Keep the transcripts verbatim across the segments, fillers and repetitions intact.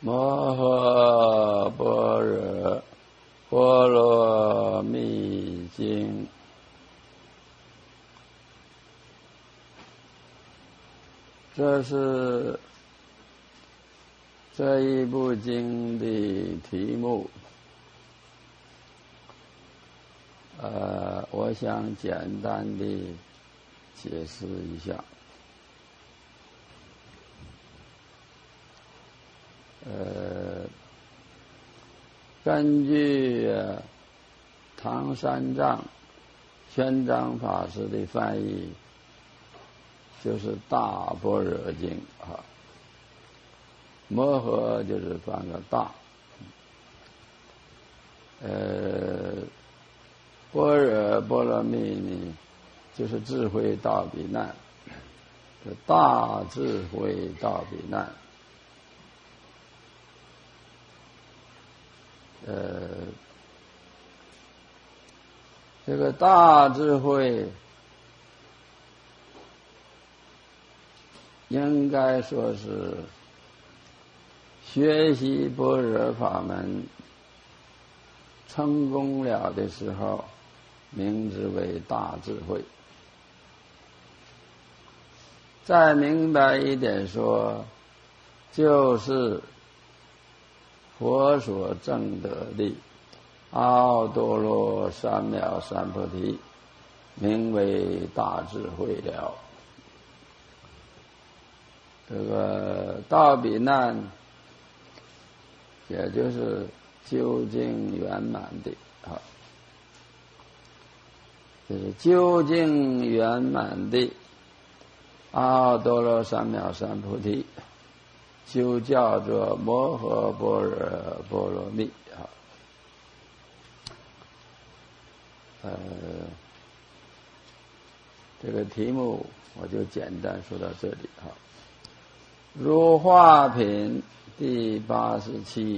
摩诃般若波罗蜜经，这是这一部经的题目。呃，我想简单的解释一下。呃，根据、呃、唐三藏玄奘法师的翻译，就是《大般若经》啊。摩诃就是翻个大，呃，般若波罗蜜呢，就是智慧大比难，大智慧大比难。呃，这个大智慧应该说是学习般若法门成功了的时候，名之为大智慧。再明白一点说，就是佛所证得的阿耨多罗三藐三菩提，名为大智慧了。这个大比难，也就是究竟圆满的啊，就是究竟圆满的阿耨多罗三藐三菩提，就叫做摩诃般若波罗蜜啊。呃，这个题目我就简单说到这里啊。如化品第八十七，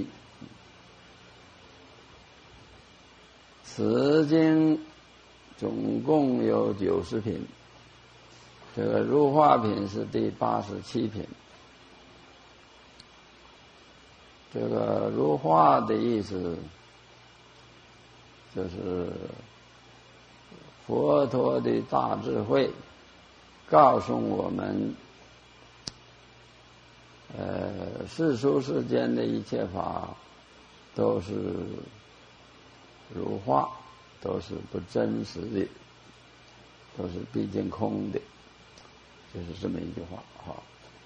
此经总共有九十品，这个如化品是第八十七品。这个如化的意思，就是佛陀的大智慧告诉我们，呃，世俗世间的一切法都是如化，都是不真实的，都是毕竟空的，就是这么一句话哈。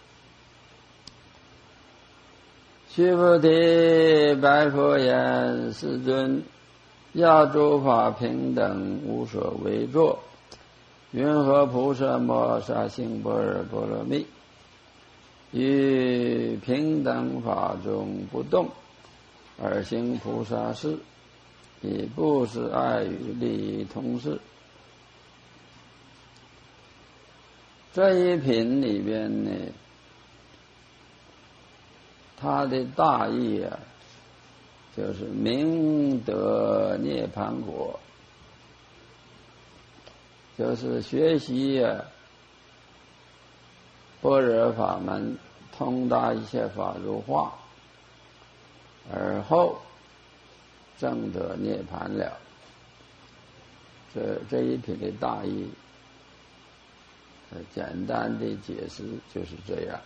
须菩提，白佛言：世尊，要诸法平等，无所为作，云何菩萨摩诃萨行般若波罗蜜？于平等法中不动，而行菩萨事，以布施爱语利益同事。这一品里边呢，它的大意啊，就是明得涅槃果，就是学习啊般若法门，通达一切法如化，而后证得涅槃了。这这一品的大意，简单的解释就是这样。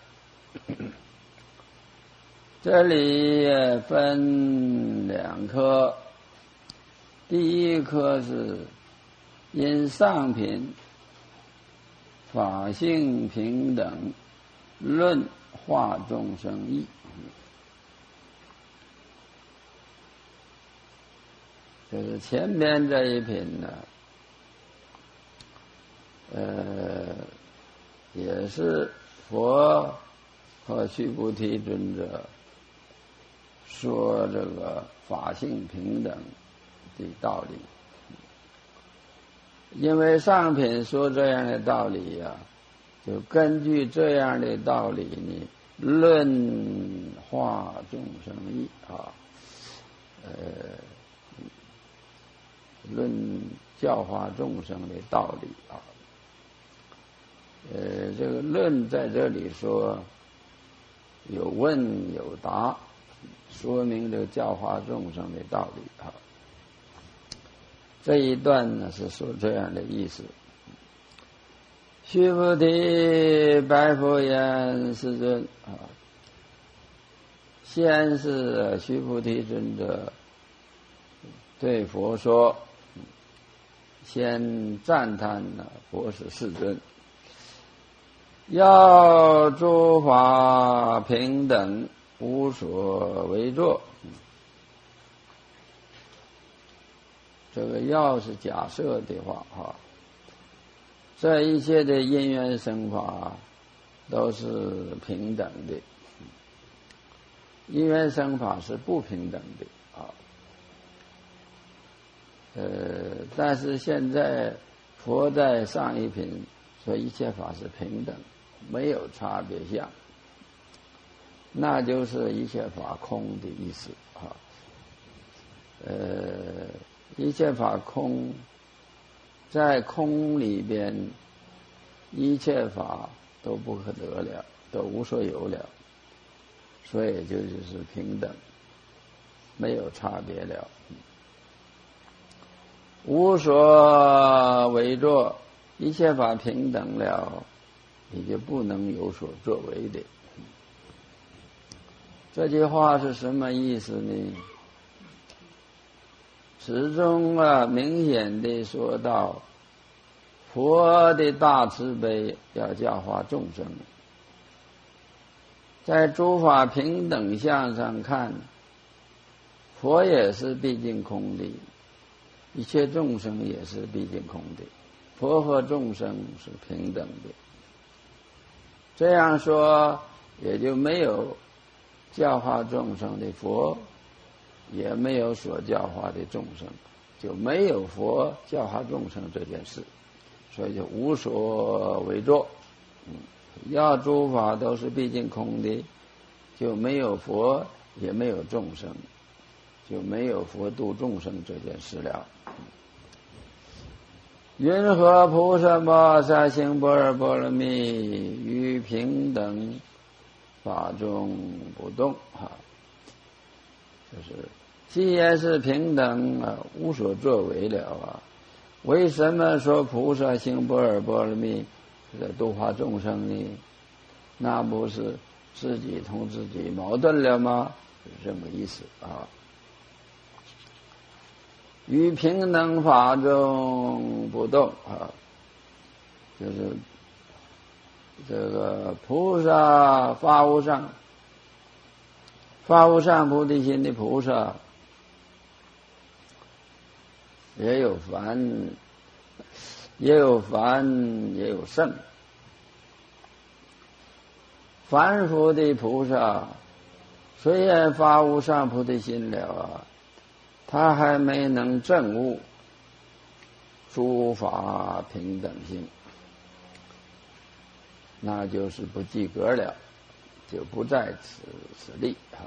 这里分两科，第一科是因上品法性平等，论化众生义。就是前边这一品呢，呃，也是佛和须菩提尊者说这个法性平等的道理。因为上品说这样的道理呀、啊，就根据这样的道理呢，论化众生义啊，呃，论教化众生的道理啊。呃，这个论在这里说有问有答， 说明这个教化众生的道理啊。这一段呢是说这样的意思。须菩提，白佛言：世尊啊，先是须菩提尊者对佛说，先赞叹呢佛是世尊，要诸法平等，无所为作。这个要是假设的话哈，这一切的因缘生法都是平等的，因缘生法是不平等的啊。呃，但是现在佛在上一品说一切法是平等，没有差别相，那就是一切法空的意思啊。呃，一切法空，在空里边，一切法都不可得了，都无所有了，所以就就是平等，没有差别了。无所为作，一切法平等了，你就不能有所作为的。这句话是什么意思呢？始终啊，明显的说到佛的大慈悲要教化众生，在诸法平等相上看，佛也是毕竟空的，一切众生也是毕竟空的，佛和众生是平等的。这样说，也就没有教化众生的佛，也没有所教化的众生，就没有佛教化众生这件事，所以就无所为作。嗯，要诸法都是毕竟空的，就没有佛，也没有众生，就没有佛度众生这件事了。云何菩萨摩萨行般若波罗蜜，于平等法中不动啊？就是既然是平等啊，无所作为了啊，为什么说菩萨行般若波罗蜜是度化众生呢？那不是自己同自己矛盾了吗？是这么意思啊。于平等法中不动啊，就是这个菩萨发无上发无上菩提心的菩萨，也有凡，也有凡，也有圣。凡夫的菩萨虽然发无上菩提心了啊，他还没能证悟诸法平等性，那就是不及格了，就不在此此例啊。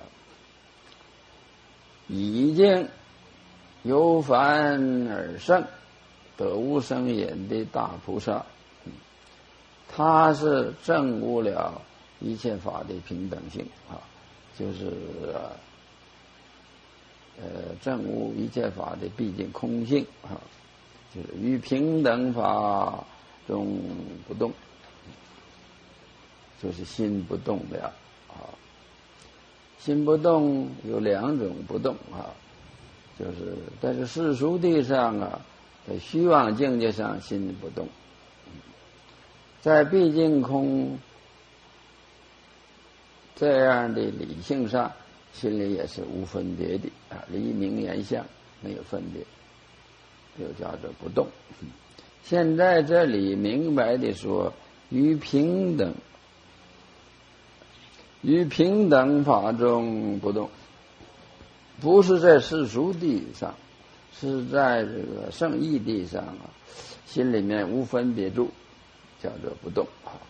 已经由凡而圣，得无生忍的大菩萨，他是证悟了一切法的平等性啊，就是呃证悟一切法的毕竟空性啊，就是于平等法中不动，就是心不动了啊。心不动有两种不动啊，就是在这世俗地上啊，在虚妄境界上心不动，在毕竟空这样的理性上，心里也是无分别的啊，离名言相没有分别，就叫做不动。现在这里明白的说，于平等于平等法中不动，不是在世俗地上，是在这个圣义地上啊，心里面无分别住，叫做不动啊。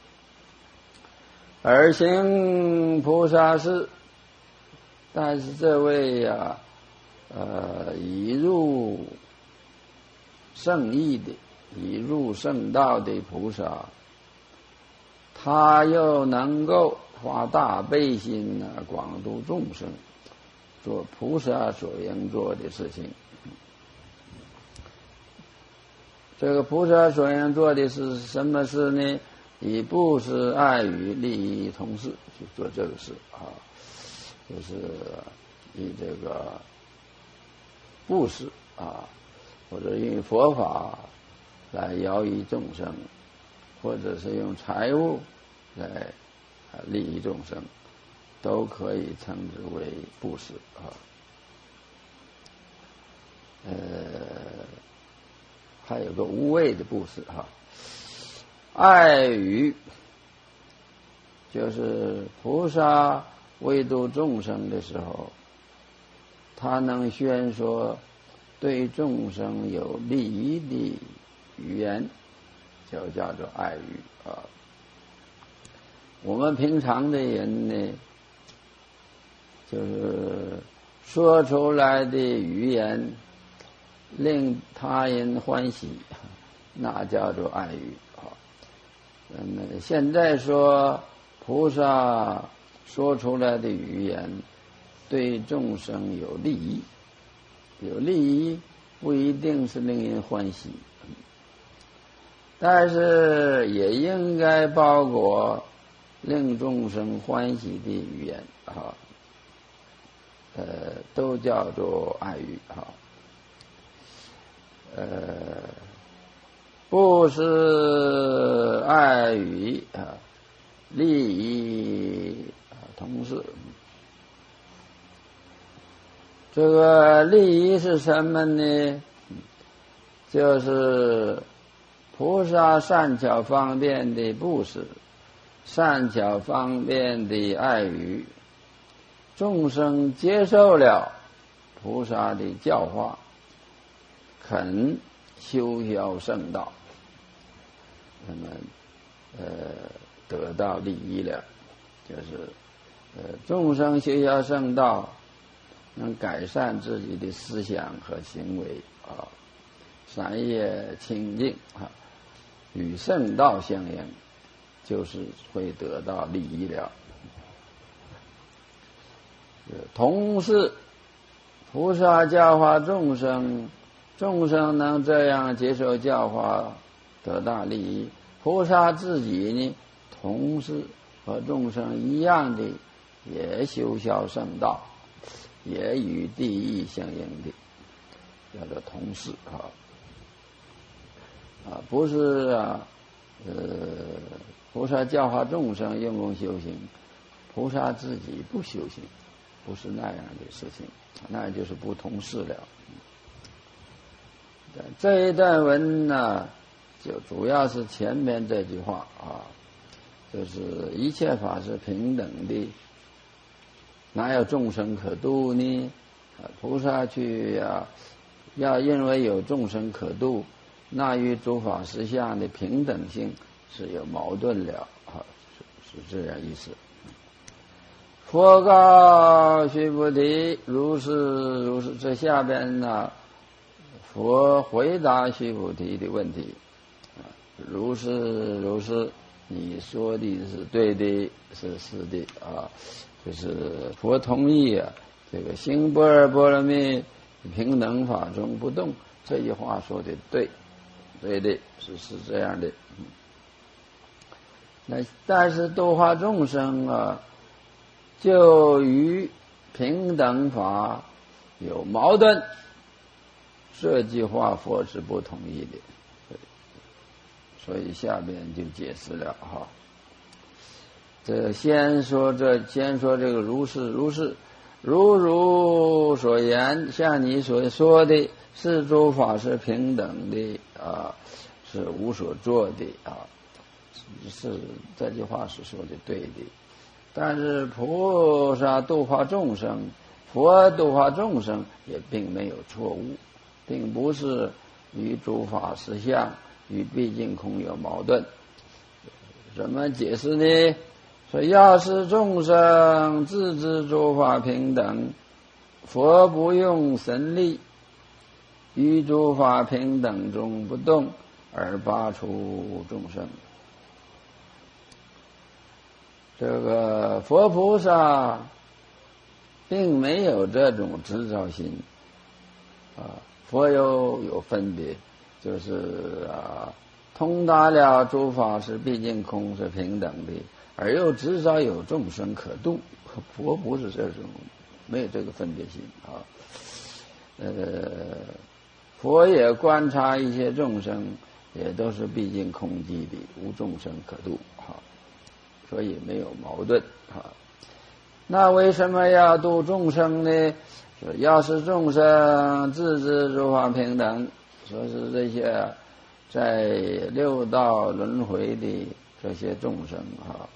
而行菩萨事，但是这位呀、啊，呃，已入圣义的、已入圣道的菩萨，他又能够发大悲心啊，广度众生， 做菩萨所应做的事情。这个菩萨所应做的是什么事呢？以布施、爱语、利益同事去做这个事啊，就是以这个布施啊，或者用佛法来摇益众生，或者是用财物来利益众生，都可以称之为布施啊。呃，还有个无畏的布施哈。爱语就是菩萨为度众生的时候，他能宣说对众生有利益的语言，就叫做爱语啊。我们平常的人呢，就是说出来的语言令他人欢喜，那叫做爱语啊。那么现在说菩萨说出来的语言对众生有利益，有利益不一定是令人欢喜，但是也应该包括令众生欢喜的语言啊，呃，都叫做爱语啊。呃，布施、爱语啊，利益啊，同事。这个利益是什么呢？就是菩萨善巧方便的布施，善巧方便的爱语，众生接受了菩萨的教化，肯修销圣道，那么呃得到利益了，就是呃众生修销圣道，能改善自己的思想和行为啊，善业清净啊，与圣道相应，就是会得到利益了。同是菩萨教化众生，众生能这样接受教化，得到利益。菩萨自己呢，同时和众生一样的，也修销圣道，也与地义相应的，叫做同事啊。啊，不是啊，呃，菩萨教化众生用功修行，菩萨自己不修行，不是那样的事情，那就是不同事了。这一段文呢，就主要是前面这句话啊，就是一切法是平等的，哪有众生可度呢？啊，菩萨去呀、啊，要认为有众生可度，那与诸法实相的平等性是有矛盾了啊，是是这样意思。佛告须菩提，如是如是。这下边呢，佛回答须菩提的问题，如是如是，你说的是对的，是是的啊，就是佛同意啊，这个心般若波罗蜜平等法中不动，这句话说的对，对的，是是这样的。那但是度化众生啊，就与平等法有矛盾，这句话佛是不同意的，所以下边就解释了哈。这先说这先说这个如是如是，如如所言，像你所说的，是诸法是平等的啊，是无所作的啊，是这句话是说的对的。但是菩萨度化众生，佛度化众生也并没有错误，并不是与诸法实相与毕竟空有矛盾。怎么解释呢？说要是众生自知诸法平等，佛不用神力，于诸法平等中不动，而拔除众生。这个佛菩萨并没有这种执着心啊。佛有有分别，就是啊，通达了诸法是毕竟空，是平等的，而又执着有众生可度。佛不是这种，没有这个分别心啊。呃，佛也观察一切众生，也都是毕竟空寂的，无众生可度啊，所以没有矛盾啊。那为什么要度众生呢？说要是众生自知诸法平等，说是这些在六道轮回的这些众生啊，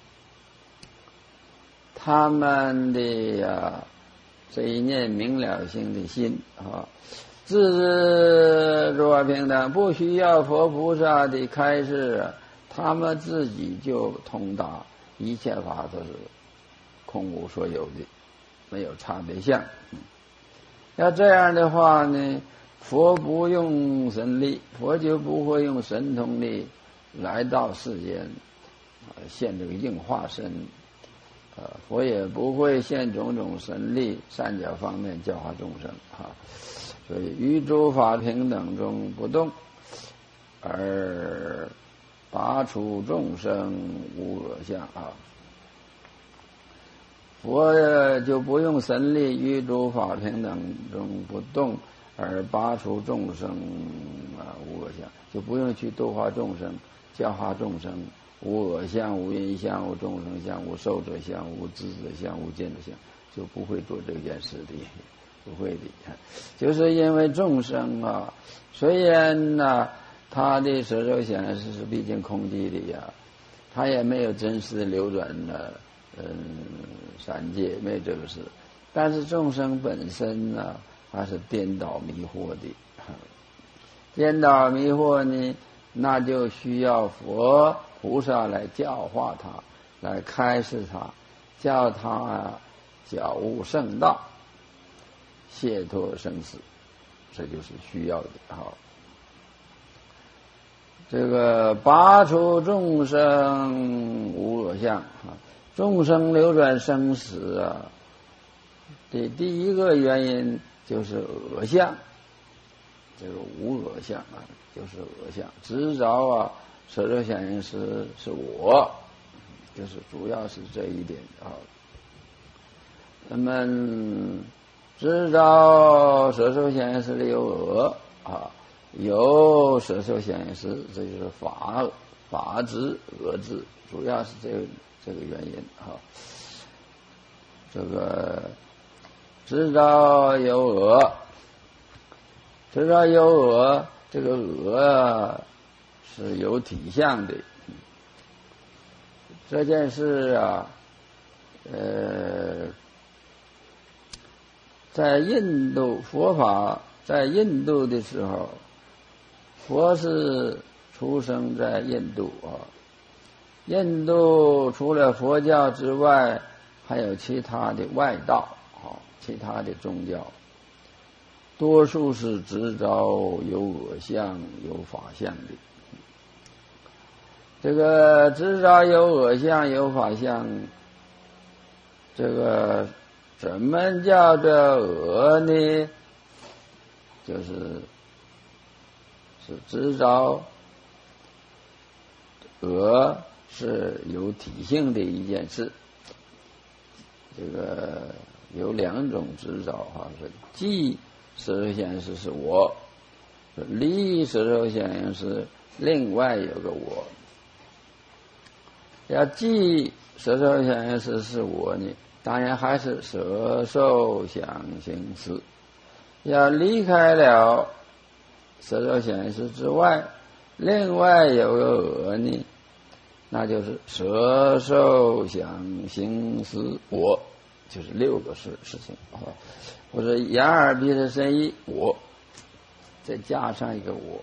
他们的呀这一念明了性的心啊，自知诸法平等，不需要佛菩萨的开示，他们自己就通达一切法都是空无所有的，没有差别相。要这样的话呢，佛不用神力，佛就不会用神通力来到世间，现这个应化身，呃，佛也不会现种种神力，善巧方面教化众生啊。所以于诸法平等中不动，而拔除众生无我相啊。佛就不用神力于诸法平等中不动，而拔除众生啊无我相，就不用去度化众生，教化众生，无我相、无因相、无众生相、无寿者相、无知者相、无见者相，就不会做这件事的，不会的。就是因为众生啊，虽然呢、啊、他的色受想行识是毕竟空寂的呀，他也没有真实的流转的嗯三界，没有这个事。但是众生本身呢，还是颠倒迷惑的。颠倒迷惑呢，那就需要佛菩萨来教化他，来开示他，叫他啊觉悟圣道，解脱生死，这就是需要的。好，这个拔除众生无我相啊，众生流转生死啊的第一个原因就是我相，这个无我相啊，就是我相，执着啊色受想行识是我，就是主要是这一点啊。那么执着色受想行识里有我啊，有色受想行识，这就是法法执我执，主要是这个这个原因啊。这个执着有我，执着有我，这个我是有体相的。这件事啊，呃，在印度佛法在印度的时候，佛是出生在印度啊。印度除了佛教之外，还有其他的外道啊，其他的宗教，多数是执着有我相、有法相的。这个执着有我相、有法相，这个怎么叫做我呢？就是是执着我是有体性的一件事。这个有两种执着哈，是即色受想行识是我，离色受想行识另外有个我。要即色受想行识是我呢，当然还是色受想行识。要离开了色受想行识之外，另外有个我呢，那就是色受想行识我，就是六个事事情啊，或者眼耳鼻舌身意我，再加上一个我。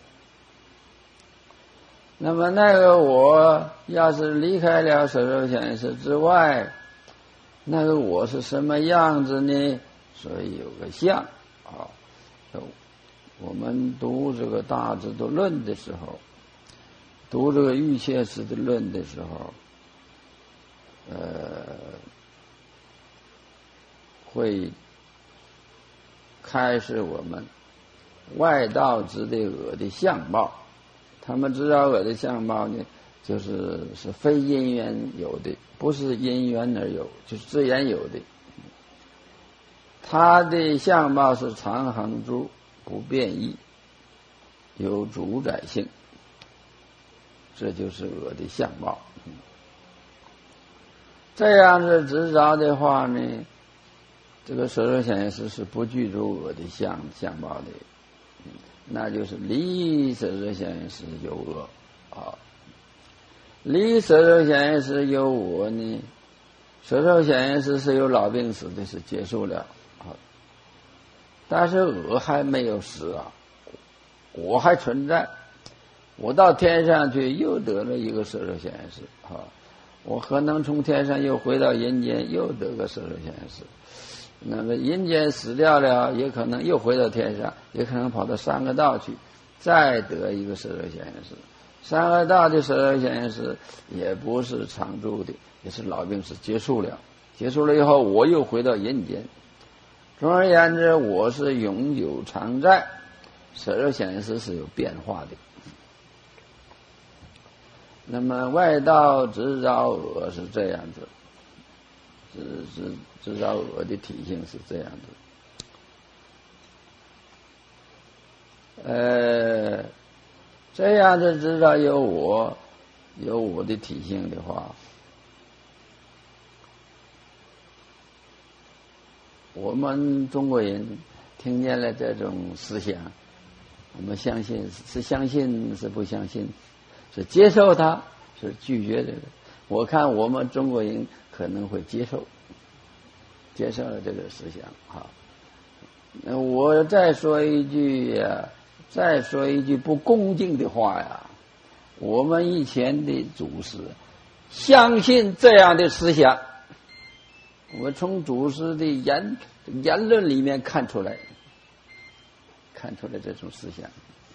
那么那个我要是离开了色受想行识之外，那个我是什么样子呢？所以有个相啊。我们读这个大智度论的时候，读这个欲切识的论的时候，呃， 会开示我们外道之的我的相貌。他们知道我的相貌呢，就是是非因缘有的，不是因缘而有，就是自然有的。他的相貌是常恒住，不变异，有主宰性，这就是我的相貌。这样子执着的话呢，这个舍受显现识是不具足我的相相貌的，那就是离舍受显现识有我啊。离舍受显现识有我呢，舍受显现识是有老病死的，是结束了啊。但是我还没有死啊，我还存在。我到天上去又得了一个舍受显现识啊，我可能从天上又回到人间，又得个舍受显现识。那么人间死掉了，也可能又回到天上，也可能跑到三个道去，再得一个舍受显现识。三个道的舍受显现识也不是常住的，也是老病死结束了。结束了以后，我又回到人间。总而言之，我是永久常在，舍受显现识是有变化的。那么外道执着我是这样子，执执执着我的体性是这样子。呃，这样子知道有我有我的体性的话，我们中国人听见了这种思想，我们相信是相信是不相信？是接受它，是拒绝这个。我看我们中国人可能会接受，接受了这个思想哈。那我再说一句呀，再说一句不恭敬的话呀，我们以前的祖师相信这样的思想，我们从祖师的言言论里面看出来，看出来这种思想。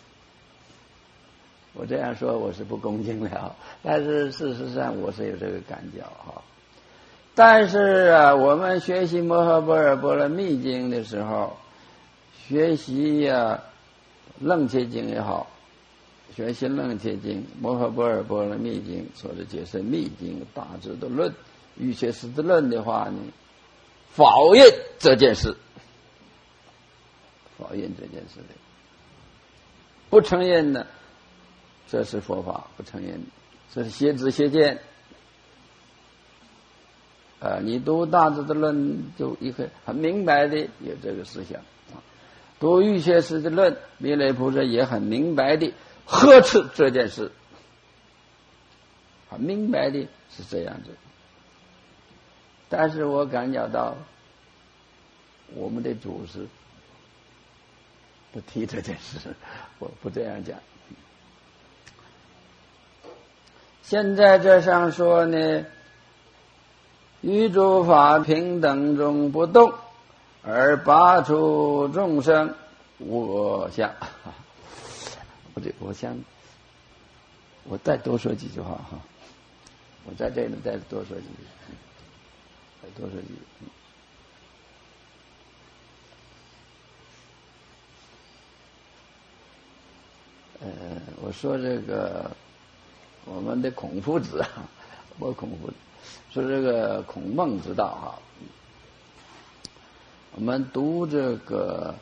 我这样说我是不恭敬了，但是事实上我是有这个感觉哈。但是啊，我们学习摩诃般若波罗蜜经的时候，学习呀、啊、楞伽经也好，学习楞伽经、摩诃般若波罗蜜经，或者解释密经、大智度论、瑜伽师地论的话呢，否认这件事，否认这件事的，不承认呢。这是佛法，不承认，这是邪知邪见。呃，你读大智度论就一个很明白的有这个思想啊，读瑜伽师地论，弥勒菩萨也很明白的呵斥这件事，很明白的是这样子。但是我感觉到我们的祖师不提这件事，我不这样讲。现在这上说呢，于诸法平等中不动，而拔除众生无我相。我这我想，我再多说几句话哈，我在这里再多说几句，再多说几句。呃，我说这个。我们的孔夫子啊，我孔夫子说这个孔孟之道哈，我们读这个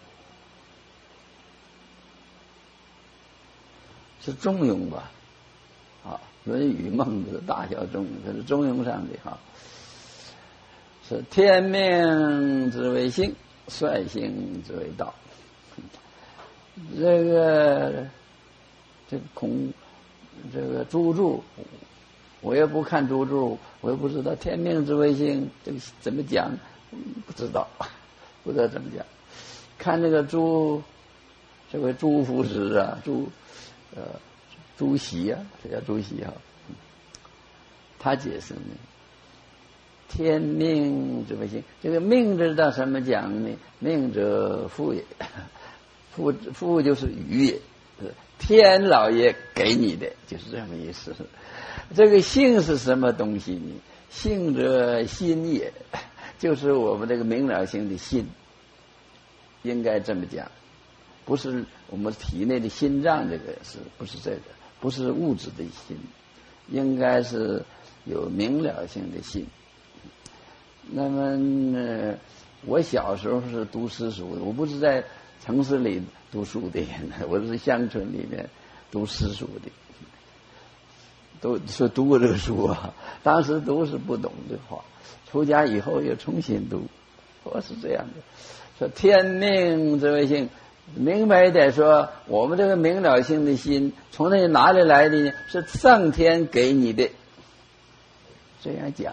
是中庸吧，啊，《论语》孟子大小中庸，这是中庸上的哈，是天命之谓性，率性之谓道。这个这个孔。这个诸注，我也不看诸注，我也不知道天命之谓性这个怎么讲，不知道，不知道怎么讲。看这个朱，这位朱夫子啊，朱呃朱熹啊，这叫朱熹啊，他解释呢，天命之谓性，这个命知道什么讲呢？命者福也，福福就是语也。天老爷给你的就是这么意思。这个性是什么东西呢？性者心也， 就是我们这个明了性的心，应该这么讲，不是我们体内的心脏，这个是不是这个？不是物质的心，应该是有明了性的心。那么，呃、我小时候是读私塾的，我不是在城市里读书的，我是乡村里面读私塾的。都说读过这个书啊，当时读是不懂的话，出家以后又重新读，我是这样的。说天命之谓性，明白一点说，我们这个明了性的心从那里哪里来的呢？是上天给你的。这样讲，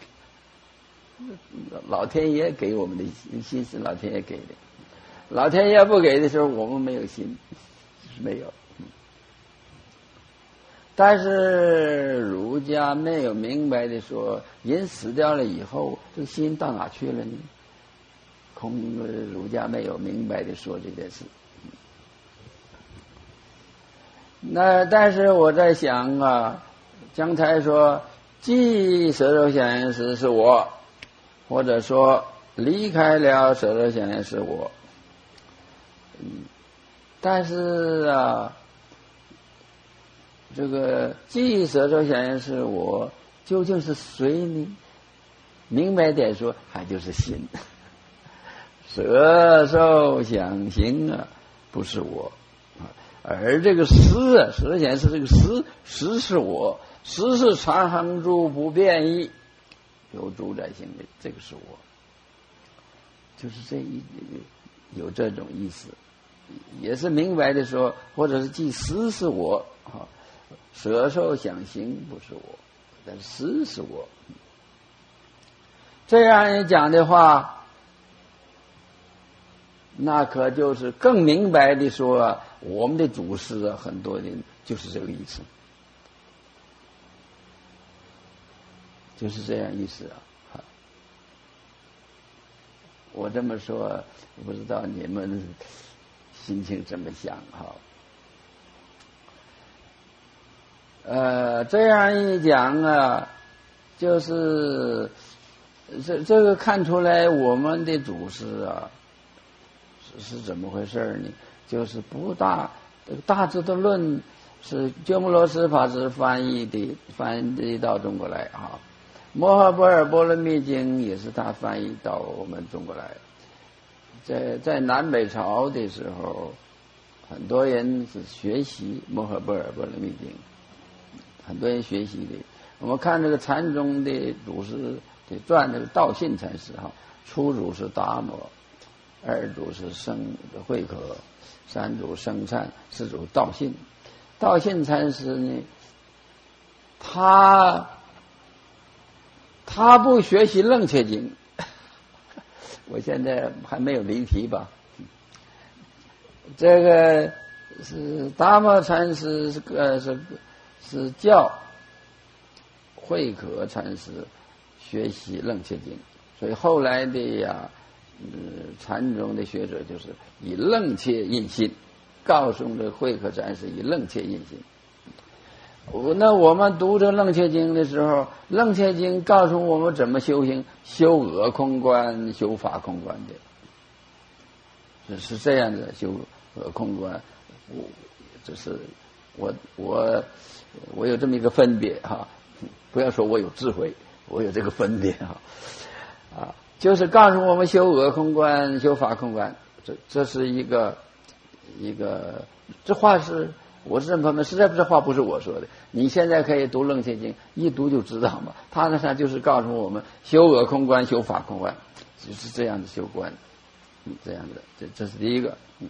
老天爷给我们的心是老天爷给的，老天爷不给的时候，我们没有心，就是没有。但是儒家没有明白的说，人死掉了以后，这个心到哪去了呢？空儒家没有明白的说这件事。那但是我在想啊，刚才说即舍肉想行识是我，或者说离开了舍肉想行识是我，嗯，但是啊。这个即舍肉想行识是我，究竟是谁呢？明白点说，还就是心。舍受想行啊，不是我，而这个识啊，舍受想行识这个识，识是我，识是常恒住不变异，有主宰性的，这个是我，就是这一有这种意思，也是明白的说，或者是即识是我啊。舍受想行不是我，但识是我。这样一讲的话，那可就是更明白的说，我们的祖师啊，很多人就是这个意思，就是这样意思啊。我这么说，不知道你们心情怎么想哈？呃，这样一讲啊，就是这这个看出来我们的祖师啊是是怎么回事呢？就是不大这个大智度论是鸠摩罗什法师翻译的，翻译到中国来啊。摩诃般若波罗蜜经也是他翻译到我们中国来。在在南北朝的时候，很多人是学习摩诃般若波罗蜜经。很多人学习的，我们看这个禅宗的祖师的传，这个道信禅师哈，初祖是达摩，二祖是生慧可，三祖生禅，四祖道信。道信禅师呢，他他不学习楞伽经，我现在还没有离题吧？这个是达摩禅师是呃是。是教慧可禅师学习楞伽经，所以后来的呀，呃，禅宗的学者就是以楞伽印心，告诉这慧可禅师以楞伽印心。那我们读这楞伽经的时候，楞伽经告诉我们怎么修行，修我空观，修法空观的，是是这样的，修我空观，我这是我我。我有这么一个分别哈，不要说我有智慧，我有这个分别哈，啊，就是告诉我们修我空观，修法空观，这这是一个一个，这话是我是朋友们，实在不是话不是我说的，你现在可以读楞伽经，一读就知道嘛，他那上就是告诉我们修我空观，修法空观，就是这样的修观，嗯，这样的，这这是第一个，嗯。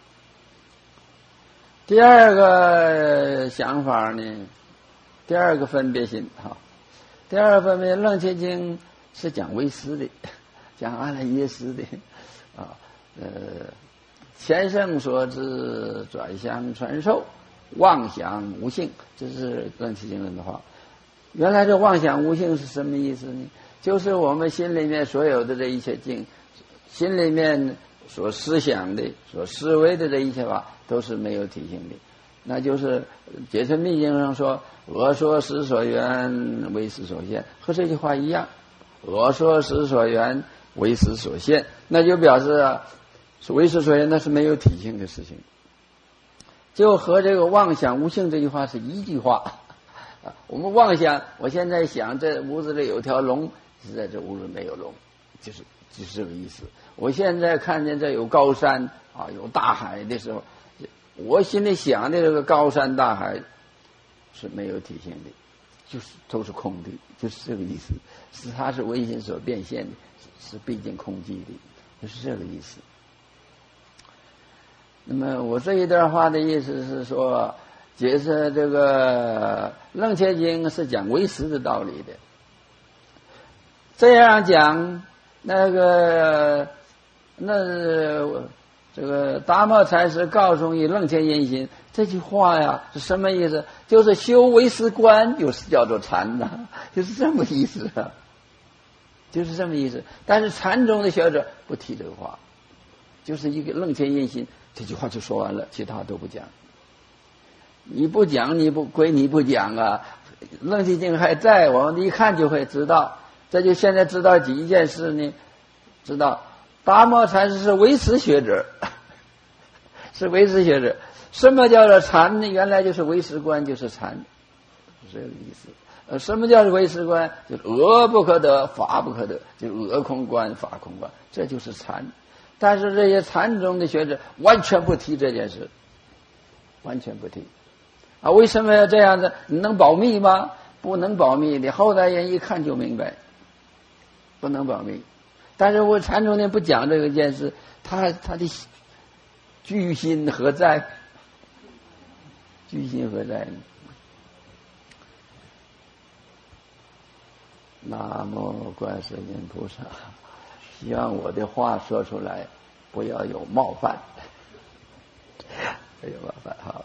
第二个想法呢，第二个分别心哈，第二个分别，楞伽经是讲唯识的，讲阿赖耶识的啊，呃，前圣所知，转相传授，妄想无性，这是楞伽经论的话。原来这妄想无性是什么意思呢？就是我们心里面所有的这一切境，心里面所思想的、所思维的这一切法，都是没有体性的。那就是解脱密经上说：“我说识所缘，为识所现”，和这句话一样。 我说实所缘，为实所现，那就表示啊，为实所现，那是没有体性的事情，就和这个妄想无性这句话是一句话。我们妄想，我现在想这屋子里有条龙，实在这屋子没有龙，就是就是这个意思。我现在看见这有高山啊，有大海的时候，我心里想的这个高山大海是没有体性的，就是都是空的，就是这个意思。是它是唯心所变现的，是毕竟空寂的，就是这个意思。那么我这一段话的意思是说，解释这个楞伽经是讲唯识的道理的。这样讲，那个那这个达摩禅师告诉你楞伽因心这句话呀是什么意思？就是修唯识观，就是叫做禅呐，就是这么意思啊，就是这么意思。但是禅宗的学者不提这个话，就是一个楞伽因心这句话就说完了，其他都不讲。你不讲，你不归你不讲啊。楞伽经还在，我们一看就会知道。这就现在知道几件事呢？知道达摩禅师是唯识学者，是唯识学者。什么叫做禅呢？原来就是唯识观，就是禅，是这个意思。呃，什么叫唯识观？就是俄不可得，法不可得，就是俄空观、法空观，这就是禅。但是这些禅宗的学者完全不提这件事，完全不提。啊，为什么要这样子？你能保密吗？不能保密的，后代人一看就明白，不能保密。但是我禅宗人不讲这个件事，他他的居心何在？居心何在呢？南无观世音菩萨，希望我的话说出来不要有冒犯，不要冒犯哈。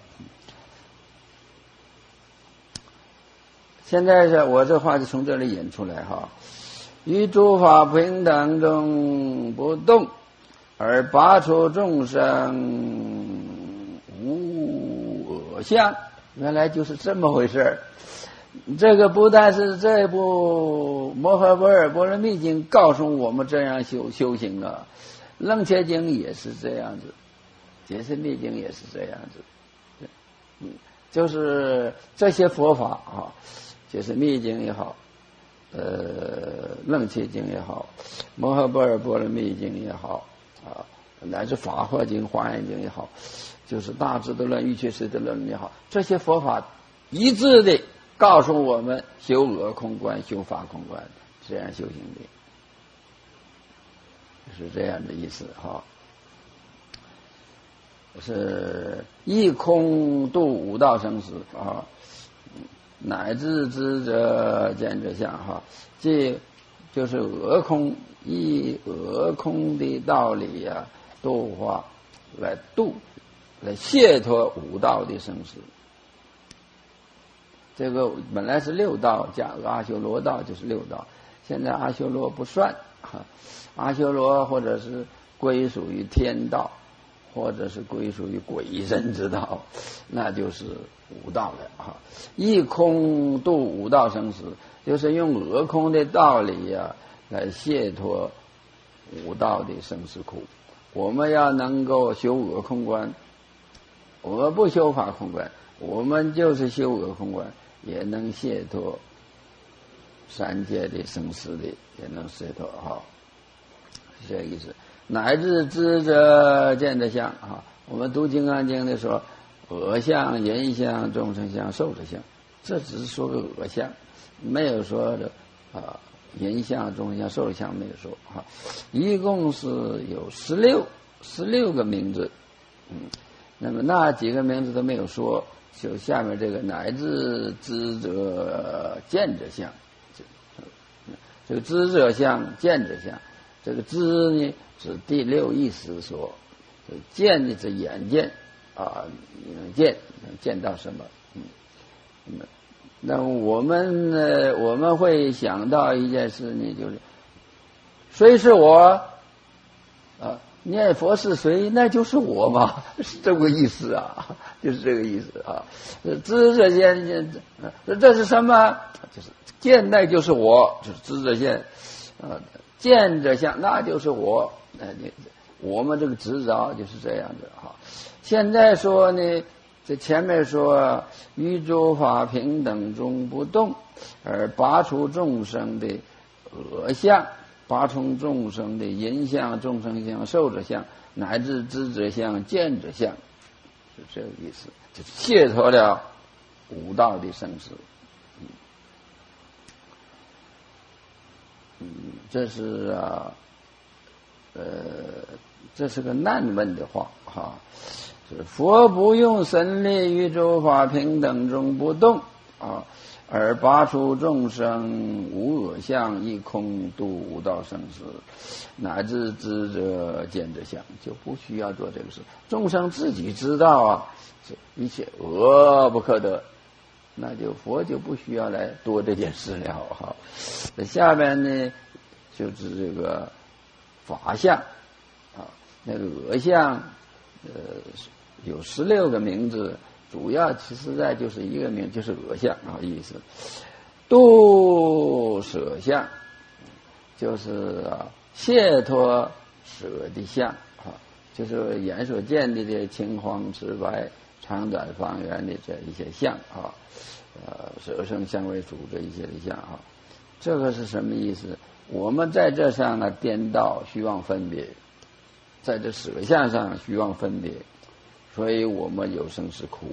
现在是我这话就从这里引出来哈，于诸法平等中不动，而拔除众生无我相，原来就是这么回事儿。这个不但是这部摩诃般若波罗蜜经告诉我们这样修修行啊，楞伽经也是这样子，解释密经也是这样子。嗯，就是这些佛法啊，就是密经也好，呃，楞伽经也好，摩诃般若波罗蜜经也好啊，乃至法华经、华严经也好，就是大智度论、瑜伽师地论也好，这些佛法一致的告诉我们修我空观、修法空观，这样修行的，是这样的意思哈。是一空度五道生死啊，乃至知者见者相哈，即就是俄空以俄空的道理呀、啊，度化来度来解脱五道的生死。这个本来是六道加阿修罗道就是六道，现在阿修罗不算哈，阿修罗或者是归属于天道，或者是归属于鬼神之道，那就是五道了哈。一空度五道生死，就是用俄空的道理呀、啊、来解脱五道的生死苦。我们要能够修俄空观，我们不修法空观，我们就是修俄空观，也能解脱三界的生死的，也能解脱哈，是这个意思。乃至知者见者相啊，我们读金刚经的时候，恶相、人相、众生相、寿者相，这只是说个恶相，没有说的啊人相、众生相、寿者相没有说哈，一共是有十六十六个名字，嗯，那么那几个名字都没有说，就下面这个乃至知者见者相，这个知者相、见者相，这个知呢是第六意识说，见的是眼见啊，你能见能见到什么？嗯，那我们呢，我们会想到一件事呢，就是谁是我啊？念佛是谁？那就是我嘛，是这个意思啊，就是这个意思啊。知者见见，这是什么？就是见，那就是我，就是知者见。 呃，见着相，那就是我。呃，你我们这个执着就是这样的哈。现在说呢，这前面说于诸法平等中不动，而拔除众生的恶相，拔除众生的淫相、众生相、受者相，乃至知者相、见者相，是这个意思，就是解脱了五道的生死。嗯，嗯这是啊。呃，这是个难问的话哈。是佛不用神力于诸法平等中不动啊，而拔除众生无我相，一空度五道生死，乃至知者见者相，就不需要做这个事。众生自己知道啊，一切恶不可得，那就佛就不需要来多这件事了哈。那下面呢，就是这个。法相啊，那个恶相，呃，有十六个名字，主要其实在就是一个名，就是恶相啊，意思。度舍相，就是啊，解脱舍的相啊，就是眼所见的这青黄赤白、长短方圆的这一些相啊，呃，舍生相为主这一些的相啊，这个是什么意思？我们在这上呢颠倒虚妄分别，在这舍相上虚妄分别，所以我们有生是苦。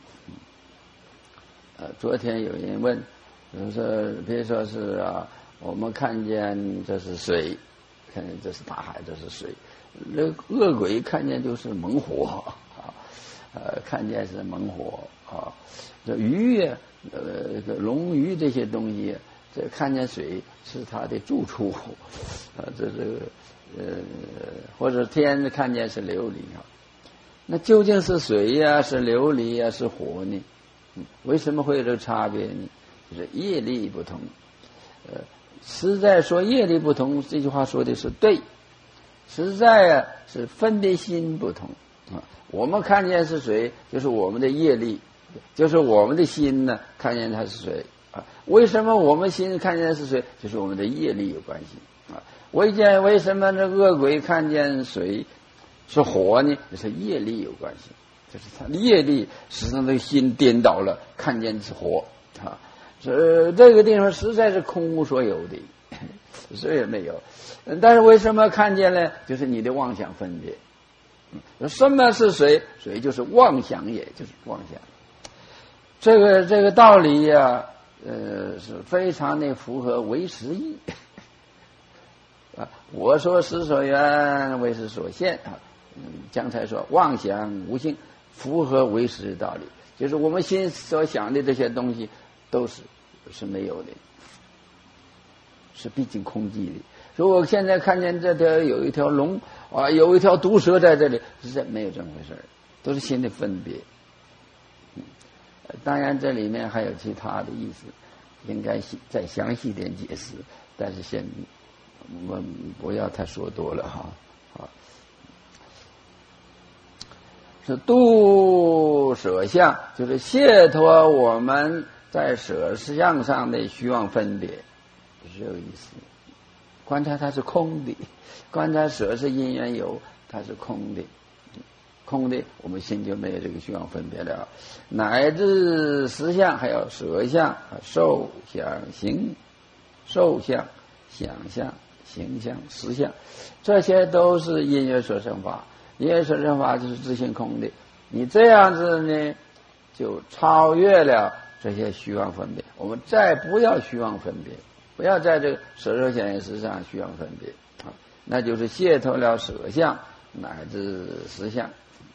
呃，昨天有人问，比如说，比如说是啊，我们看见这是水，看见这是大海，这是水，那恶鬼看见就是猛火啊，呃，看见是猛火啊，这鱼呀，呃，这个龙鱼这些东西。这看见水是他的住处啊，这这个呃，或者天看见是琉璃啊，那究竟是水呀、啊，是琉璃呀、啊，是火呢？嗯，为什么会有这个差别呢？就是业力不同。呃，实在说业力不同，这句话说的是对。实在啊是分别心不同啊。我们看见是水，就是我们的业力，就是我们的心呢，看见它是水。啊，为什么我们心看见是水，就是我们的业力有关系啊。为见为什么这恶鬼看见水是火呢？就是业力有关系，就是他业力使他的心颠倒了，看见是火啊。这这个地方实在是空无所有的，谁也没有。但是为什么看见呢？就是你的妄想分别。什么是水？水就是妄想，也就是妄想。这个这个道理呀、啊。呃，是非常的符合唯识义啊！我说识所缘，唯识所现啊。嗯，刚才说妄想无性，符合唯识的道理，就是我们心所想的这些东西都是是没有的，是毕竟空寂的。所以我现在看见这条有一条龙啊，有一条毒蛇在这里，实在没有这么回事，都是心的分别。当然，这里面还有其他的意思，应该再详细点解释。但是先我们不要太说多了哈。啊，是度舍相，就是解脱我们在舍相上的虚妄分别，是这个意思。观察它是空的，观察舍是因缘有，它是空的。空的，我们心就没有这个虚妄分别了，乃至实相，还有舍相、受想行、受相、想象、形象、实相，这些都是因缘所生法。因缘所生法就是自性空的。你这样子呢，就超越了这些虚妄分别。我们再不要虚妄分别，不要在这个舍受想行识上虚妄分别啊，那就是解脱了舍相乃至实相。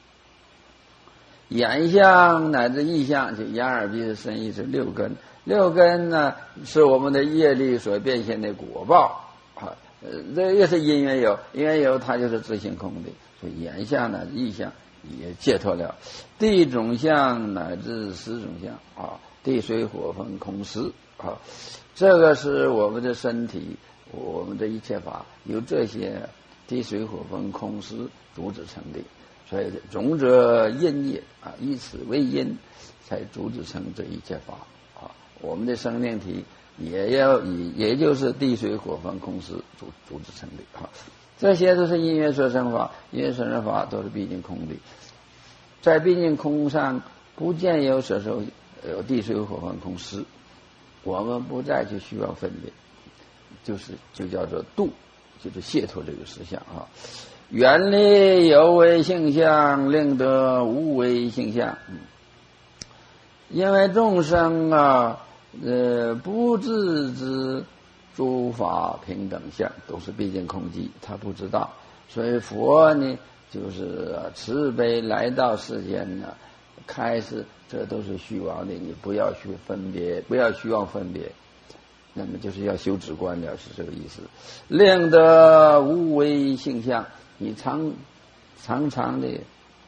眼相乃至意相，就眼耳鼻舌身意是六根。六根呢，是我们的业力所变现的果报啊。呃，这也是因缘有，因缘有它就是自性空的。所以眼相乃至意相也解脱了。地种相乃至识种相啊，地水火风空识啊，这个是我们的身体，我们的一切法由这些地水火风空识组织成的。所以种者因也啊，以此为因，才组织成这一切法啊。我们的生命体也要以也就是地水火风空识组组织成的啊。这些都是因缘所生法，因缘所生法都是毕竟空的，在毕竟空上不见有所受有地水火风空识，我们不再去需要分别，就是就叫做度，就是解脱这个实相啊。远离有为性相，令得无为性相。因为众生啊，呃，不自知诸法平等相，都是毕竟空寂，他不知道，所以佛呢，就是慈悲来到世间呢，开始这都是虚妄的，你不要去分别，不要虚妄分别，那么就是要修止观了，是这个意思。令得无为性相，你常常常的，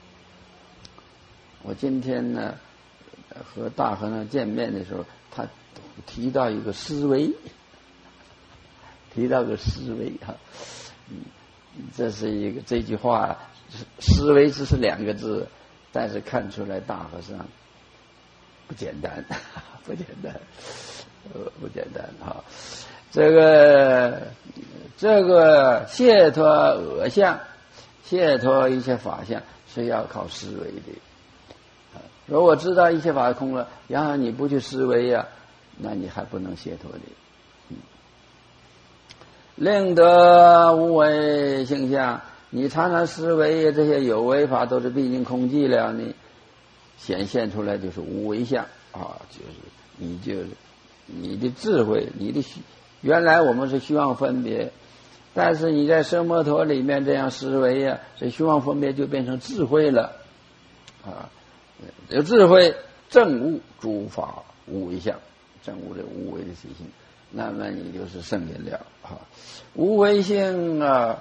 我今天呢和大和尚见面的时候，他提到一个思维，提到个思维哈，嗯，这是一个这句话，思维只是两个字，但是看出来大和尚不简单，不简单，呃，不简单哈。这个这个解脱恶相，解脱一切法相，是要靠思维的。如果知道一切法空了，然后你不去思维呀、啊，那你还不能解脱的。嗯，令得无为性相，你常常思维这些有为法都是毕竟空寂了呢，显现出来就是无为相啊，就是你就你的智慧，你的原来我们是虚妄分别，但是你在奢摩陀里面这样思维呀、啊，这虚妄分别就变成智慧了啊。有智慧证悟诸法无为相，证悟这无为的实性，那么你就是圣人了啊。无为性啊，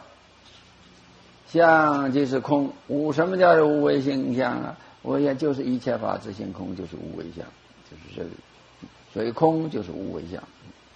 相即是空。无什么叫做无为性相啊？无为相就是一切法自性空，就是无为相，就是这个。所以空就是无为相。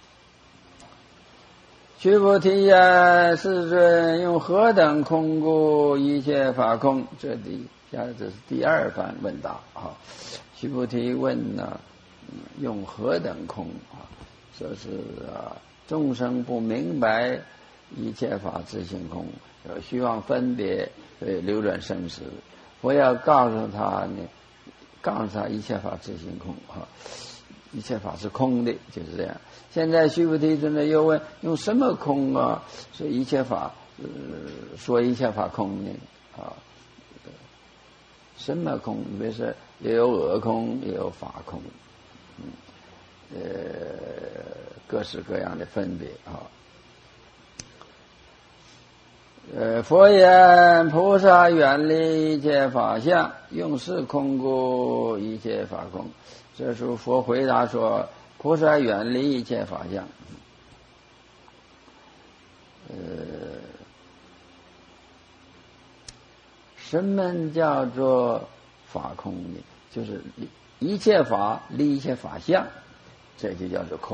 须菩提呀，世尊用何等空故一切法空？这里下这是第二番问答啊。须菩提问呢、啊，用何等空啊？说是啊，众生不明白一切法自性空，有虚妄分别，所以流转生死。我要告诉他呢，告诉他一切法自性空啊，一切法是空的，就是这样。现在须菩提尊者又问，用什么空啊？说一切法，呃，说一切法空呢？啊，什么空？比如说，也有我空，也有法空，嗯，呃，各式各样的分别啊。呃，佛言：菩萨远离一切法相，用是空故一切法空。这时候佛回答说：菩萨远离一切法相。呃，什么叫做法空呢？就是一切法离一切法相，这就叫做空。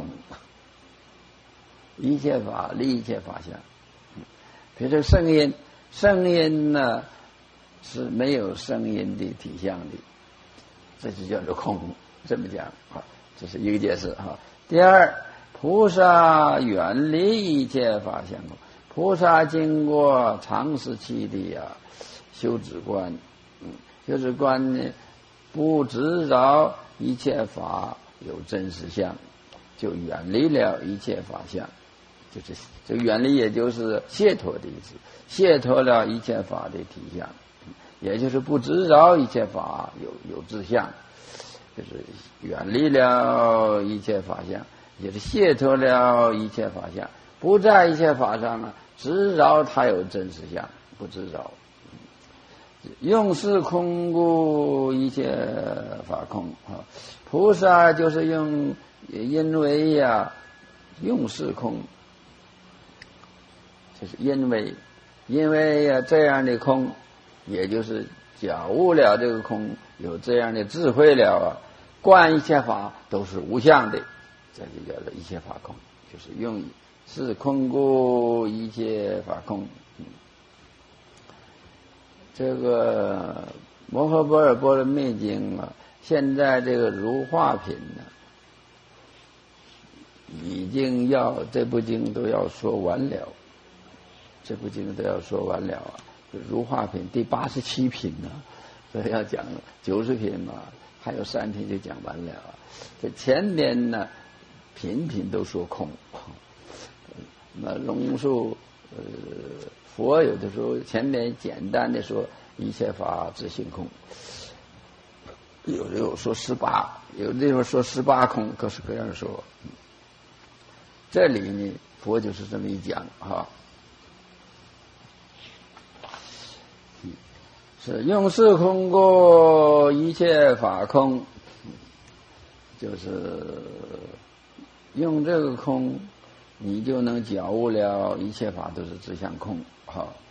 一切法离一切法相。比如说声音，声音呢是没有声音的体相的，这就叫做空。这么讲啊，这是一个解释哈。第二，菩萨远离一切法相空。菩萨经过长时期的呀、啊、修止观，嗯，修止观呢不执着一切法有真实相，就远离了一切法相。就是这个远离，也就是解脱的意思，解脱了一切法的体相，也就是不执着一切法有有自相，就是远离了一切法相，也是解脱了一切法相，不在一切法上呢执着它有真实相，不执着。用是空故一切法空啊，菩萨就是用，因为呀、啊、用是空。就是因为，因为呀、啊、这样的空，也就是觉悟了这个空，有这样的智慧了啊，观一切法都是无相的，这就叫做一切法空，就是用是空故一切法空。嗯，这个摩诃般若波罗蜜经啊，现在这个如画品呢、啊， 已经要这部经都要说完了，这部经都要说完了啊。如化品第八十七品呢，所以要讲九十品嘛，还有三品就讲完了。这前面呢，品品都说空。那龙树呃，佛有的时候前面简单的说一切法自性空，有的有说十八，有的有说十八空，各式各样说。这里呢，佛就是这么一讲哈。是用事空过一切法空，就是用这个空，你就能觉悟了一切法都是自相空。好。